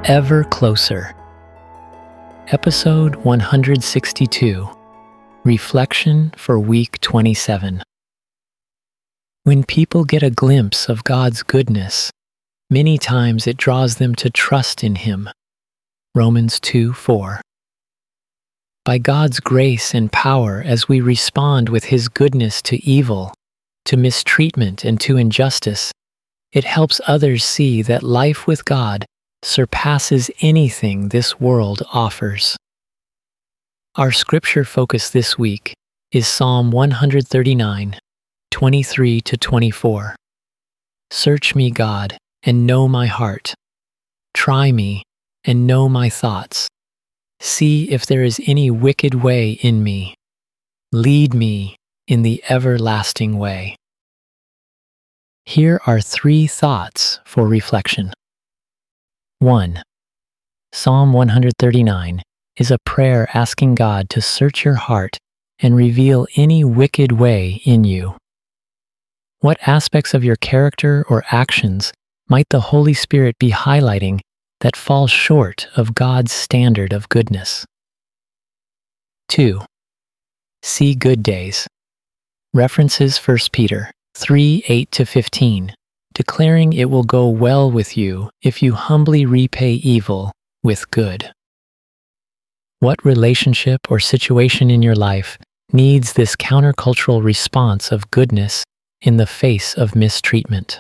Ever Closer. Episode 162. Reflection for Week 27. When people get a glimpse of God's goodness, many times it draws them to trust in Him. Romans 2:4. By God's grace and power, as we respond with His goodness to evil, to mistreatment, and to injustice, it helps others see that life with God surpasses anything this world offers. Our scripture focus this week is Psalm 139, 23-24. Search me, God, and know my heart. Try me and know my thoughts. See if there is any wicked way in me. Lead me in the everlasting way. Here are 3 thoughts for reflection. 1. Psalm 139 is a prayer asking God to search your heart and reveal any wicked way in you. What aspects of your character or actions might the Holy Spirit be highlighting that fall short of God's standard of goodness? 2. See good days. References 1 Peter 3:8-15. Declaring it will go well with you if you humbly repay evil with good. What relationship or situation in your life needs this countercultural response of goodness in the face of mistreatment?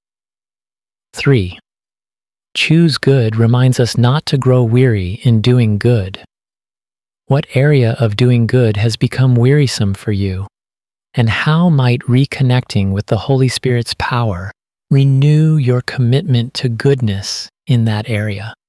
3. Choose good reminds us not to grow weary in doing good. What area of doing good has become wearisome for you? And how might reconnecting with the Holy Spirit's power renew your commitment to goodness in that area?